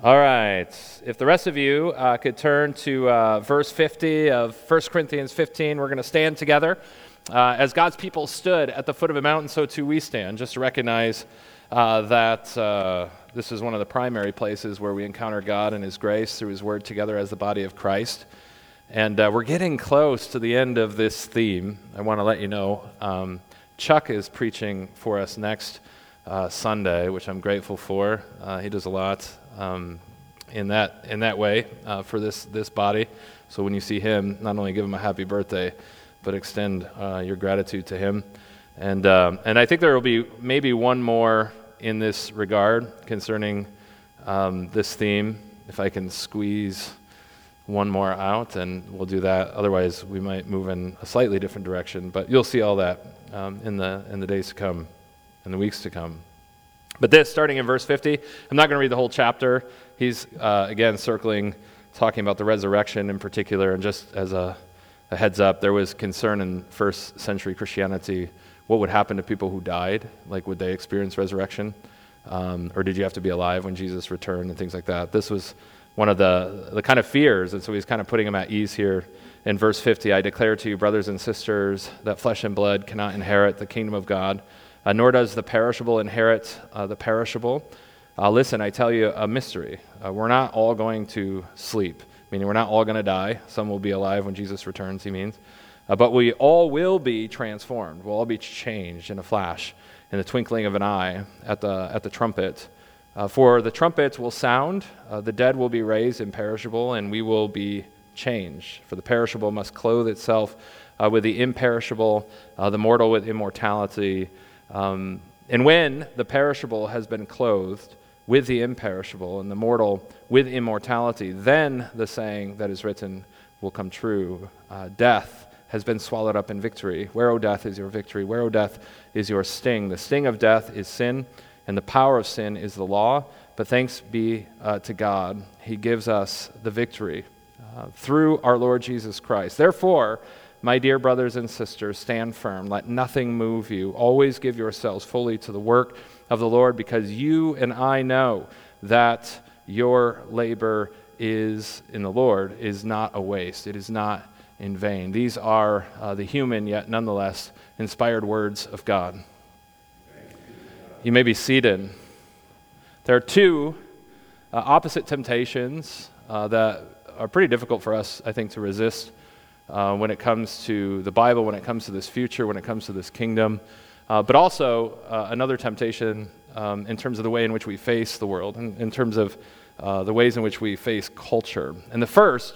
All right. If the rest of you could turn to verse 50 of 1 Corinthians 15, we're going to stand together. As God's people stood at the foot of a mountain, so too we stand, just to recognize that this is one of the primary places where we encounter God and His grace through His Word together as the body of Christ. And we're getting close to the end of this theme. I want to let you know Chuck is preaching for us next Sunday, which I'm grateful for. He does a lot in that way for this body. So when you see him, not only give him a happy birthday, but extend your gratitude to him. And I think there will be maybe one more in this regard concerning this theme. If I can squeeze one more out, and we'll do that. Otherwise, we might move in a slightly different direction. But you'll see all that in the days to come, in the weeks to come. But this, starting in verse 50, I'm not going to read the whole chapter. He's, again, talking about the resurrection in particular. And just as a heads up, there was concern in first century Christianity, what would happen to people who died? Like, would they experience resurrection? Or did you have to be alive when Jesus returned and things like that? This was one of the kind of fears, and so he's kind of putting them at ease here. In verse 50, I declare to you, brothers and sisters, that flesh and blood cannot inherit the kingdom of God, nor does the perishable inherit the perishable. Listen, I tell you a mystery. We're not all going to sleep, meaning we're not all going to die. Some will be alive when Jesus returns, he means. But we all will be transformed. We'll all be changed in a flash, in the twinkling of an eye, at the trumpet. For the trumpet will sound, the dead will be raised imperishable, and we will be changed. For the perishable must clothe itself with the imperishable, the mortal with immortality. And when the perishable has been clothed with the imperishable, and the mortal with immortality, then the saying that is written will come true. Death has been swallowed up in victory. Where, O death, is your victory? Where, O death, is your sting? The sting of death is sin, and the power of sin is the law. But thanks be to God, He gives us the victory through our Lord Jesus Christ. Therefore, my dear brothers and sisters, stand firm. Let nothing move you. Always give yourselves fully to the work of the Lord, because you and I know that your labor is in the Lord is not a waste. It is not in vain. These are the human yet nonetheless inspired words of God. You may be seated. There are two opposite temptations that are pretty difficult for us, I think, to resist when it comes to the Bible, when it comes to this future, when it comes to this kingdom, but also another temptation in terms of the way in which we face the world, in terms of the ways in which we face culture. And the first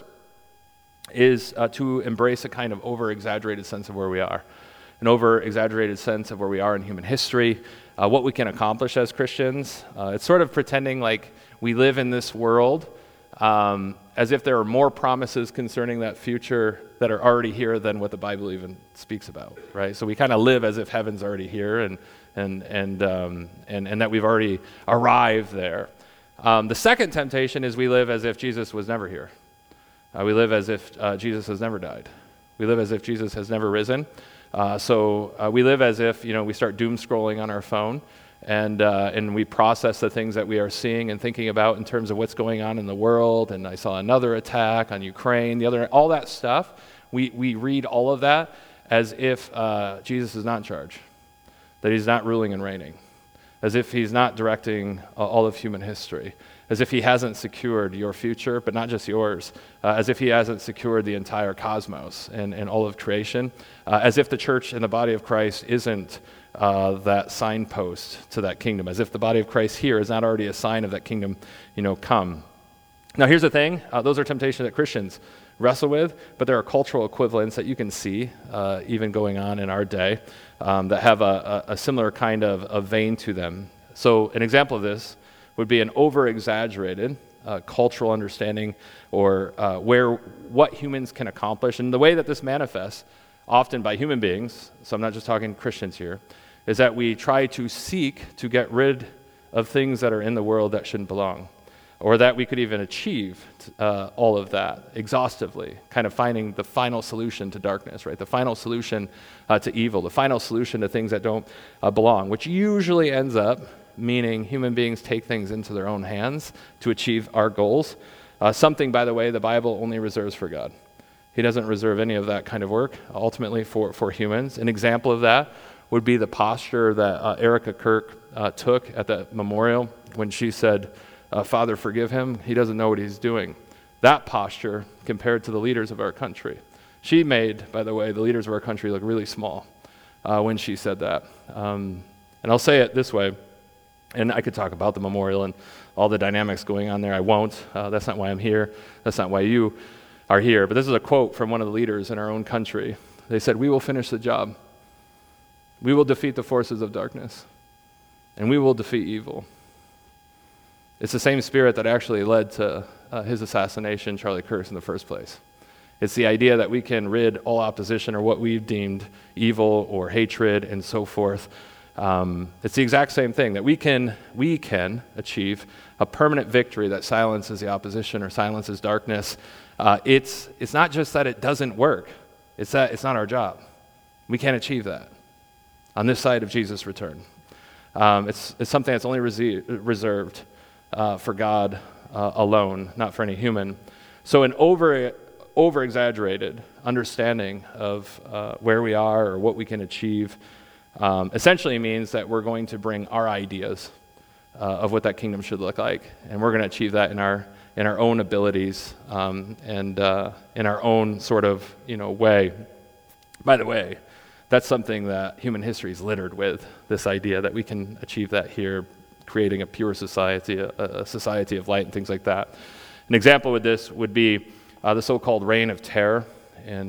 is to embrace a kind of over-exaggerated sense of where we are, an over-exaggerated sense of where we are in human history, what we can accomplish as Christians. It's sort of pretending like we live in this world as if there are more promises concerning that future that are already here than what the Bible even speaks about, right? So we kind of live as if heaven's already here and that we've already arrived there. The second temptation is we live as if Jesus was never here. We live as if Jesus has never died. We live as if Jesus has never risen. So we live as if, we start doom scrolling on our phone, and we process the things that we are seeing and thinking about in terms of what's going on in the world. And I saw another attack on Ukraine, all that stuff. We read all of that as if Jesus is not in charge, that He's not ruling and reigning, as if He's not directing all of human history, as if He hasn't secured your future, but not just yours, as if He hasn't secured the entire cosmos and all of creation, as if the church and the body of Christ isn't that signpost to that kingdom, as if the body of Christ here is not already a sign of that kingdom, come. Now here's the thing, those are temptations that Christians wrestle with, but there are cultural equivalents that you can see even going on in our day that have a similar kind of vein to them. So an example of this would be an over-exaggerated cultural understanding or what humans can accomplish. And the way that this manifests, often by human beings, so I'm not just talking Christians here, is that we try to seek to get rid of things that are in the world that shouldn't belong, or that we could even achieve all of that exhaustively, kind of finding the final solution to darkness, right? The final solution to evil, the final solution to things that don't belong, which usually ends up meaning human beings take things into their own hands to achieve our goals. Something, by the way, the Bible only reserves for God. He doesn't reserve any of that kind of work, ultimately, for humans. An example of that would be the posture that Erica Kirk took at that memorial when she said, "Father, forgive him. He doesn't know what he's doing." That posture compared to the leaders of our country. She made, by the way, the leaders of our country look really small when she said that. And I'll say it this way, and I could talk about the memorial and all the dynamics going on there. I won't. That's not why I'm here. That's not why you are here. But this is a quote from one of the leaders in our own country. They said, "We will finish the job. We will defeat the forces of darkness, and we will defeat evil." It's the same spirit that actually led to his assassination, Charlie Kirk's, in the first place. It's the idea that we can rid all opposition or what we've deemed evil or hatred and so forth. It's the exact same thing, that we can achieve a permanent victory that silences the opposition or silences darkness. It's not just that it doesn't work. It's that it's not our job. We can't achieve that on this side of Jesus' return. It's something that's only reserved for God alone, not for any human. So an over-exaggerated understanding of where we are or what we can achieve essentially means that we're going to bring our ideas of what that kingdom should look like, and we're going to achieve that in our own abilities and in our own sort of way. By the way, that's something that human history is littered with, this idea that we can achieve that here, creating a pure society, a society of light and things like that. An example with this would be the so-called Reign of Terror in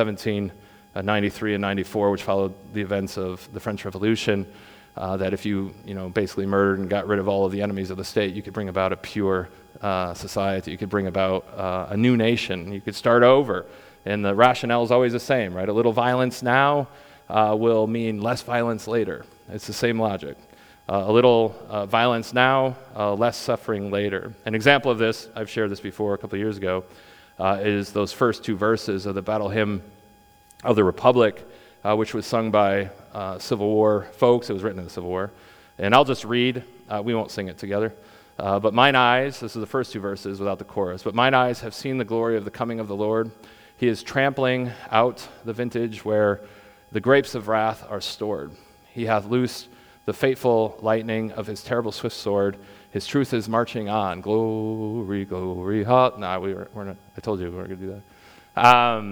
1793 and 94, which followed the events of the French Revolution, that if you basically murdered and got rid of all of the enemies of the state, you could bring about a pure society. You could bring about a new nation. You could start over. And the rationale is always the same, right? A little violence now will mean less violence later. It's the same logic. A little violence now, less suffering later. An example of this, I've shared this before a couple of years ago, is those first two verses of the Battle Hymn of the Republic, which was sung by Civil War folks. It was written in the Civil War. And I'll just read. We won't sing it together. But mine eyes, this is the first two verses without the chorus, but mine eyes have seen the glory of the coming of the Lord. He is trampling out the vintage where the grapes of wrath are stored. He hath loosed the fateful lightning of his terrible swift sword. His truth is marching on. Glory, glory, we're not, I told you we weren't going to do that.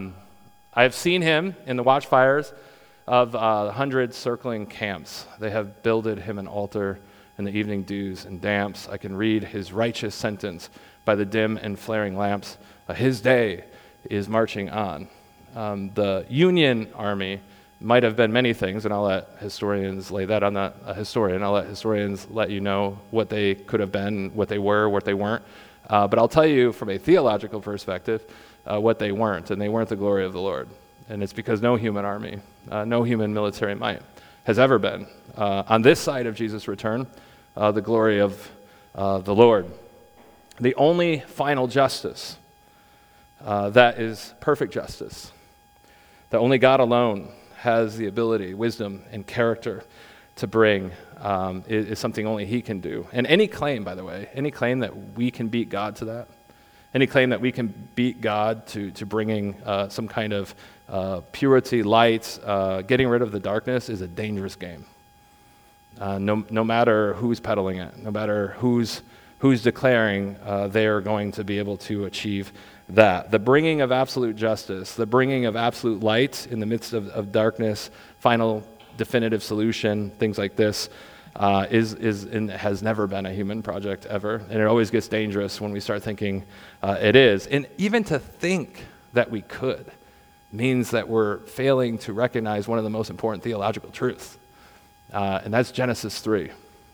I have seen him in the watchfires of 100 circling camps. They have builded him an altar in the evening dews and damps. I can read his righteous sentence by the dim and flaring lamps. His day is marching on. The Union Army might have been many things, and I'll let historians lay that on the historian. I'll let historians let you know what they could have been, what they were, what they weren't. But I'll tell you from a theological perspective what they weren't, and they weren't the glory of the Lord. And it's because no human army, no human military might has ever been on this side of Jesus' return, the glory of the Lord. The only final justice that is perfect justice, that only God alone has the ability, wisdom, and character to bring is something only he can do. And any claim, by the way, any claim that we can beat God to that, any claim that we can beat God to bringing some kind of purity, light, getting rid of the darkness is a dangerous game. No matter who's peddling it, no matter who's declaring they are going to be able to achieve that. The bringing of absolute justice, the bringing of absolute light in the midst of darkness, final definitive solution, things like this, has never been a human project ever. And it always gets dangerous when we start thinking it is. And even to think that we could means that we're failing to recognize one of the most important theological truths, and that's Genesis 3.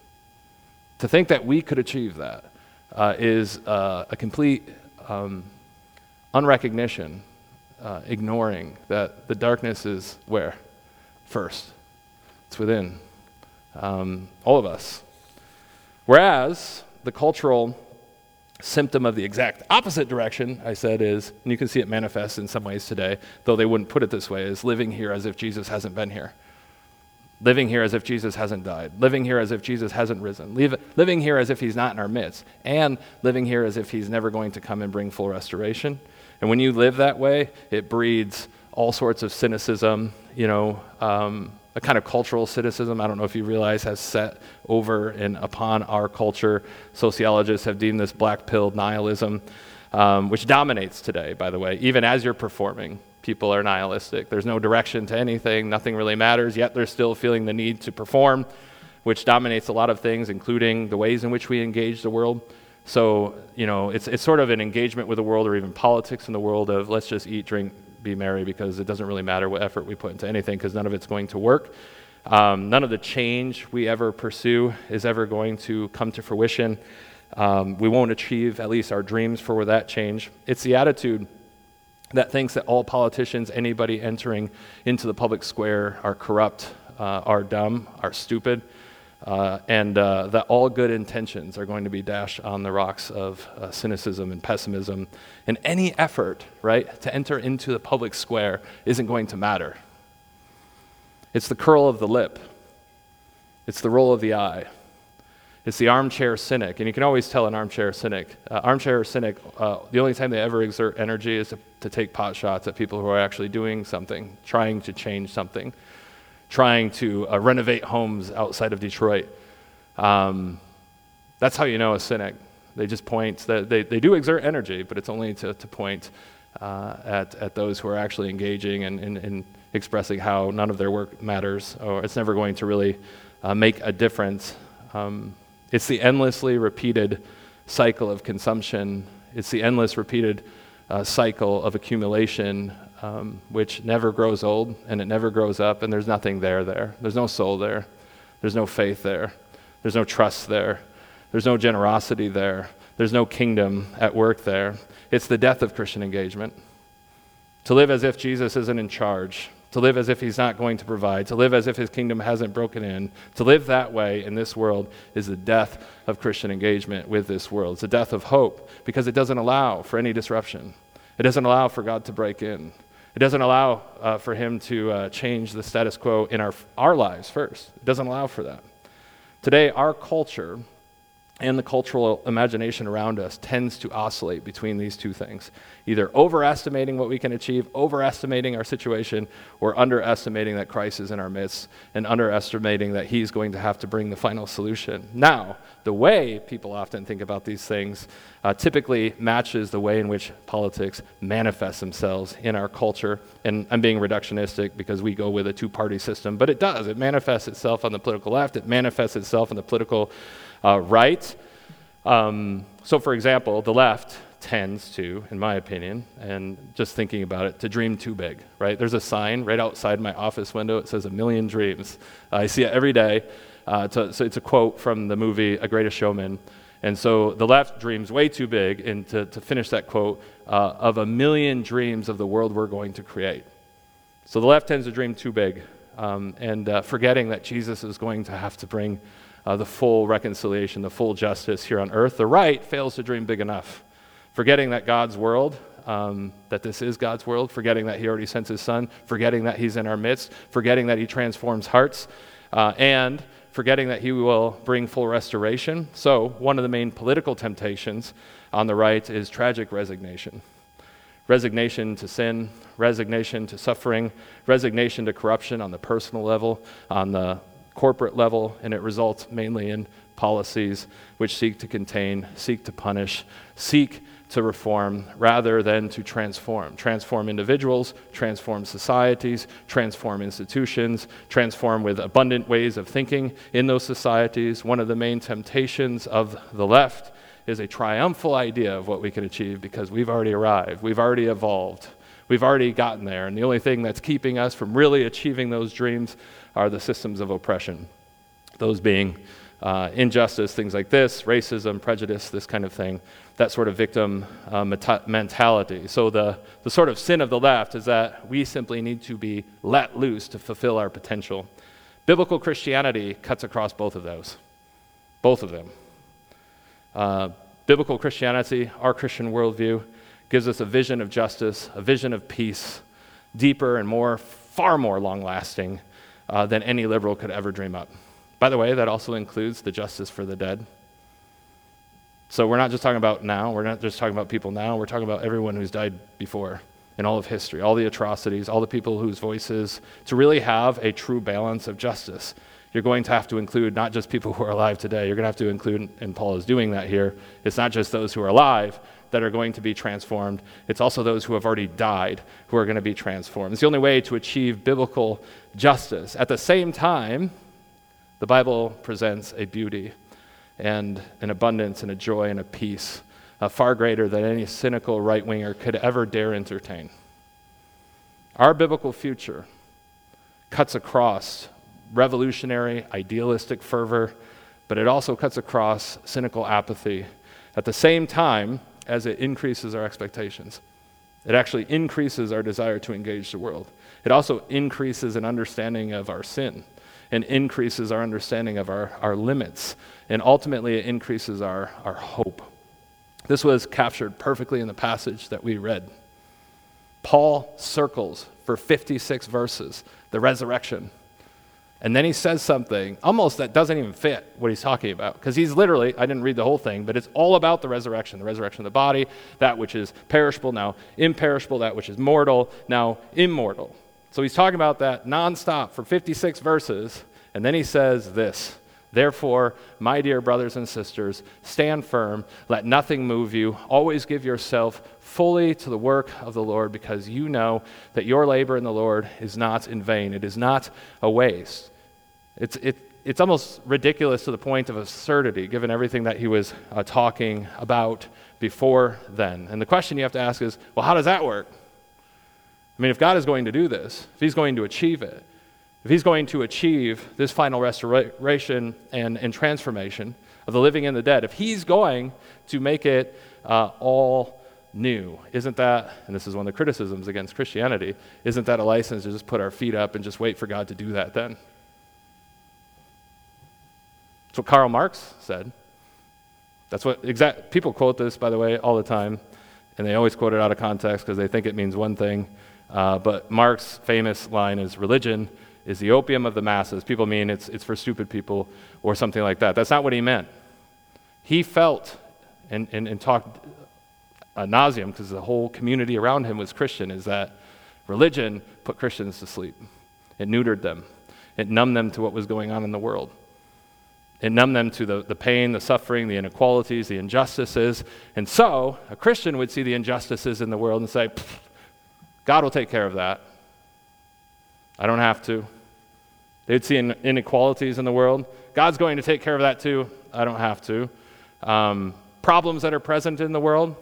To think that we could achieve that is a complete unrecognition, ignoring that the darkness is where? First. It's within all of us. Whereas the cultural symptom of the exact opposite direction, I said, is, and you can see it manifest in some ways today, though they wouldn't put it this way, is living here as if Jesus hasn't been here. living here as if Jesus hasn't died, living here as if Jesus hasn't risen, living here as if he's not in our midst, and living here as if he's never going to come and bring full restoration. And when you live that way, it breeds all sorts of cynicism, a kind of cultural cynicism, I don't know if you realize, has set over and upon our culture. Sociologists have deemed this black-pilled nihilism, which dominates today, by the way. Even as you're performing, people are nihilistic. There's no direction to anything, nothing really matters, yet they're still feeling the need to perform, which dominates a lot of things, including the ways in which we engage the world. So, it's sort of an engagement with the world, or even politics in the world of let's just eat, drink, be merry, because it doesn't really matter what effort we put into anything, because none of it's going to work. None of the change we ever pursue is ever going to come to fruition. We won't achieve at least our dreams for that change. It's the attitude that thinks that all politicians, anybody entering into the public square, are corrupt, are dumb, are stupid, and that all good intentions are going to be dashed on the rocks of cynicism and pessimism. And any effort, right, to enter into the public square isn't going to matter. It's the curl of the lip. It's the roll of the eye. It's the armchair cynic. And you can always tell an armchair cynic. Armchair cynic, the only time they ever exert energy is to take pot shots at people who are actually doing something, trying to change something, trying to renovate homes outside of Detroit. That's how you know a cynic. They just point, they do exert energy, but it's only to point at those who are actually engaging and expressing how none of their work matters, or it's never going to really make a difference. It's the endlessly repeated cycle of consumption. It's the endless repeated cycle of accumulation, which never grows old, and it never grows up, and there's nothing there. There's no soul there. There's no faith there. There's no trust there. There's no generosity there. There's no kingdom at work there. It's the death of Christian engagement. To live as if Jesus isn't in charge, to live as if he's not going to provide, to live as if his kingdom hasn't broken in, to live that way in this world is the death of Christian engagement with this world. It's the death of hope, because it doesn't allow for any disruption. It doesn't allow for God to break in. It doesn't allow for him to change the status quo in our lives first. It doesn't allow for that. Today, our culture and the cultural imagination around us tends to oscillate between these two things, either overestimating what we can achieve, overestimating our situation, or underestimating that Christ is in our midst and underestimating that he's going to have to bring the final solution. Now, the way people often think about these things typically matches the way in which politics manifests themselves in our culture. And I'm being reductionistic because we go with a two-party system, but it does. It manifests itself on the political left. It manifests itself on the political right. So for example, the left tends to, in my opinion, and just thinking about it, to dream too big, right? There's a sign right outside my office window. It says 1,000,000 dreams. I see it every day. So it's a quote from the movie A Greatest Showman. And so the left dreams way too big, and to finish that quote, of 1,000,000 dreams of the world we're going to create. So the left tends to dream too big, and forgetting that Jesus is going to have to bring the full reconciliation, the full justice here on earth. The right fails to dream big enough, forgetting that God's world, that this is God's world, forgetting that he already sent his son, forgetting that he's in our midst, forgetting that he transforms hearts, and forgetting that he will bring full restoration. So one of the main political temptations on the right is tragic resignation. Resignation to sin, resignation to suffering, resignation to corruption on the personal level, on the corporate level, and it results mainly in policies which seek to contain, seek to punish, seek to reform rather than to transform. Transform individuals, transform societies, transform institutions, transform with abundant ways of thinking in those societies. One of the main temptations of the left is a triumphal idea of what we can achieve because we've already arrived, we've already evolved, we've already gotten there, and the only thing that's keeping us from really achieving those dreams are the systems of oppression, those being injustice, things like this, racism, prejudice, this kind of thing, that sort of victim mentality. So the sort of sin of the left is that we simply need to be let loose to fulfill our potential. Biblical Christianity cuts across both of those, both of them. Biblical Christianity, our Christian worldview, gives us a vision of justice, a vision of peace, deeper and far more long-lasting, than any liberal could ever dream up. By the way, that also includes the justice for the dead. So we're not just talking about now, we're not just talking about people now, we're talking about everyone who's died before in all of history, all the atrocities, all the people whose voices, to really have a true balance of justice. You're going to have to include not just people who are alive today, you're going to have to include, and Paul is doing that here, it's not just those who are alive that are going to be transformed, it's also those who have already died who are going to be transformed. It's the only way to achieve biblical justice. At the same time, the Bible presents a beauty and an abundance and a joy and a peace far greater than any cynical right-winger could ever dare entertain. Our biblical future cuts across revolutionary, idealistic fervor, but it also cuts across cynical apathy at the same time as it increases our expectations. It actually increases our desire to engage the world. It also increases an understanding of our sin and increases our understanding of our limits. And ultimately, it increases our hope. This was captured perfectly in the passage that we read. Paul circles for 56 verses the resurrection. And then he says something almost that doesn't even fit what he's talking about. Because he's literally, I didn't read the whole thing, but it's all about the resurrection of the body, that which is perishable, now imperishable, that which is mortal, now immortal. So he's talking about that nonstop for 56 verses, and then he says this: therefore, my dear brothers and sisters, stand firm, let nothing move you, always give yourself fully to the work of the Lord, because you know that your labor in the Lord is not in vain, it is not a waste. It's almost ridiculous to the point of absurdity, given everything that he was talking about before then. And the question you have to ask is, well, how does that work? I mean, if God is going to do this, if he's going to achieve it, if he's going to achieve this final restoration and transformation of the living and the dead, if he's going to make it all new, isn't that, and this is one of the criticisms against Christianity, isn't that a license to just put our feet up and just wait for God to do that then? That's what Karl Marx said. That's what people quote this, by the way, all the time, and they always quote it out of context because they think it means one thing. But Marx's famous line is, religion is the opium of the masses. People mean it's for stupid people or something like that. That's not what he meant. He felt and talked ad nauseum, because the whole community around him was Christian, is that religion put Christians to sleep. It neutered them. It numbed them to what was going on in the world. It numbed them to the pain, the suffering, the inequalities, the injustices. And so a Christian would see the injustices in the world and say, God will take care of that. I don't have to. They'd see inequalities in the world. God's going to take care of that too. I don't have to. Problems that are present in the world,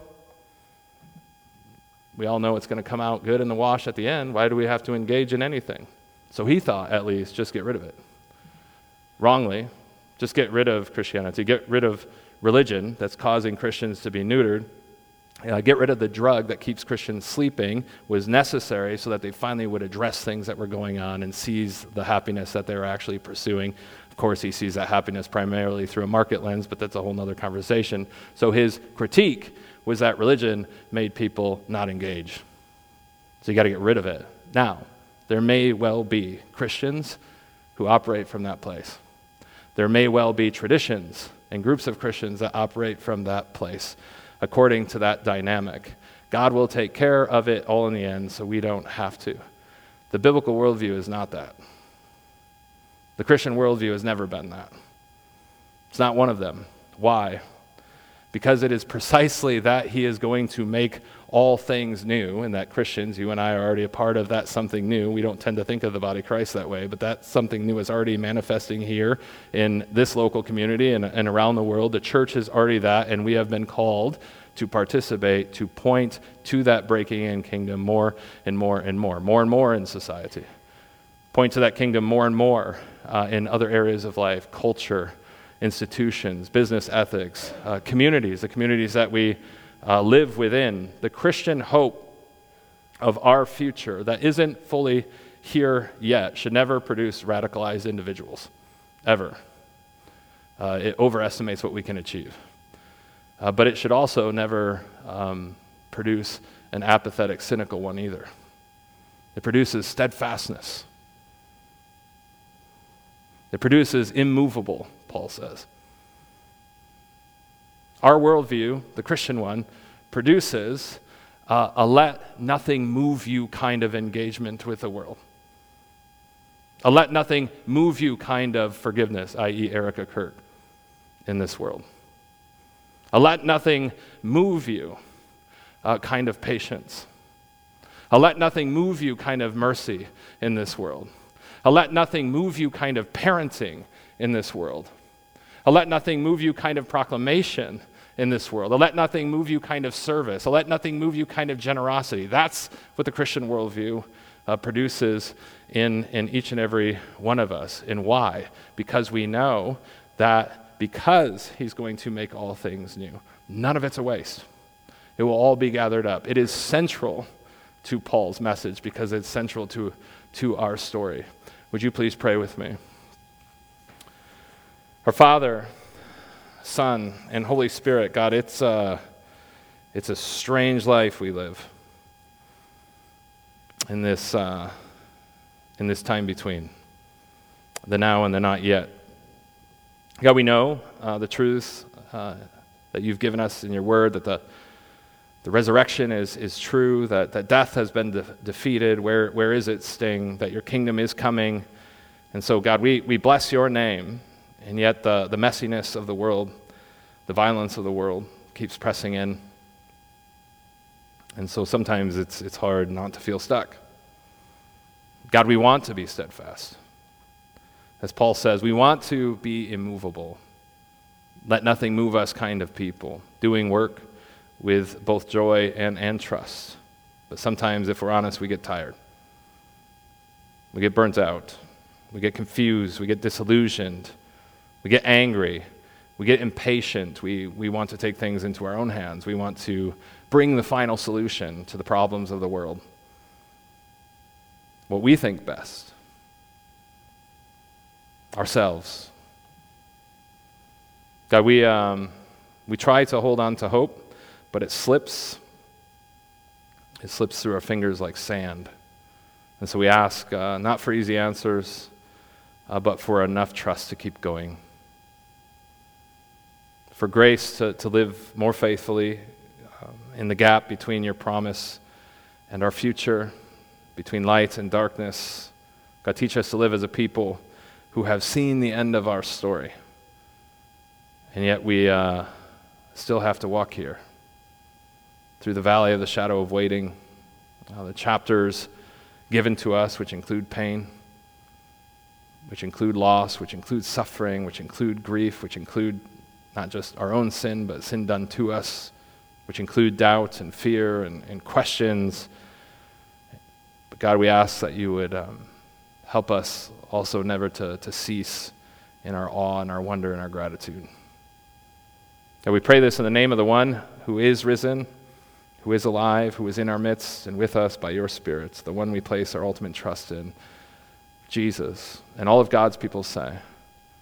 we all know it's going to come out good in the wash at the end. Why do we have to engage in anything? So he thought, at least, just get rid of it. Wrongly, just get rid of Christianity. Get rid of religion that's causing Christians to be neutered. Get rid of the drug that keeps Christians sleeping was necessary so that they finally would address things that were going on and seize the happiness that they were actually pursuing. Of course, he sees that happiness primarily through a market lens, but that's a whole other conversation. So his critique was that religion made people not engage. So you got to get rid of it. Now, there may well be Christians who operate from that place. There may well be traditions and groups of Christians that operate from that place according to that dynamic. God will take care of it all in the end, so we don't have to. The biblical worldview is not that. The Christian worldview has never been that. It's not one of them. Why? Because it is precisely that he is going to make all things new, and that Christians, you and I, are already a part of that something new. We don't tend to think of the body of Christ that way, but that something new is already manifesting here in this local community and around the world. The church is already that, and we have been called to participate, to point to that breaking in kingdom more and more and more in society. Point to that kingdom more and more in other areas of life, culture, institutions, business ethics, communities, the communities that we live within. The Christian hope of our future that isn't fully here yet should never produce radicalized individuals, ever. It overestimates what we can achieve. But it should also never produce an apathetic, cynical one either. It produces steadfastness. It produces immovable, Paul says. Our worldview, the Christian one, produces a let nothing move you kind of engagement with the world. A let nothing move you kind of forgiveness, i.e. Erica Kirk, in this world. A let nothing move you kind of patience. A let nothing move you kind of mercy in this world. A let nothing move you kind of parenting in this world. A let nothing move you kind of proclamation in this world. A let nothing move you kind of service. A let nothing move you kind of generosity. That's what the Christian worldview produces in each and every one of us. And why? Because we know that because he's going to make all things new, none of it's a waste. It will all be gathered up. It is central to Paul's message because it's central to our story. Would you please pray with me? Our Father, Son, and Holy Spirit, God, it's a strange life we live in this time between the now and the not yet. God, we know the truths that you've given us in your word, that the resurrection is true, that death has been defeated. Where is its sting? That your kingdom is coming. And so, God, we bless your name, and yet the messiness of the world, the violence of the world keeps pressing in. And so sometimes it's hard not to feel stuck. God, we want to be steadfast. As Paul says, we want to be immovable. Let nothing move us kind of people, doing work with both joy and trust. But sometimes, if we're honest, we get tired. We get burnt out. We get confused. We get disillusioned. We get angry. We get impatient. We want to take things into our own hands. We want to bring the final solution to the problems of the world. What we think best. Ourselves. God, we try to hold on to hope, but it slips. It slips through our fingers like sand. And so we ask not for easy answers, but for enough trust to keep going. For grace to live more faithfully in the gap between your promise and our future, between light and darkness. God, teach us to live as a people who have seen the end of our story. And yet we still have to walk here through the valley of the shadow of waiting, the chapters given to us, which include pain, which include loss, which include suffering, which include grief, which include not just our own sin, but sin done to us, which include doubt and fear and questions. But God, we ask that you would help us also never to cease in our awe and our wonder and our gratitude. And we pray this in the name of the one who is risen, who is alive, who is in our midst and with us by your Spirit, the one we place our ultimate trust in, Jesus. And all of God's people say,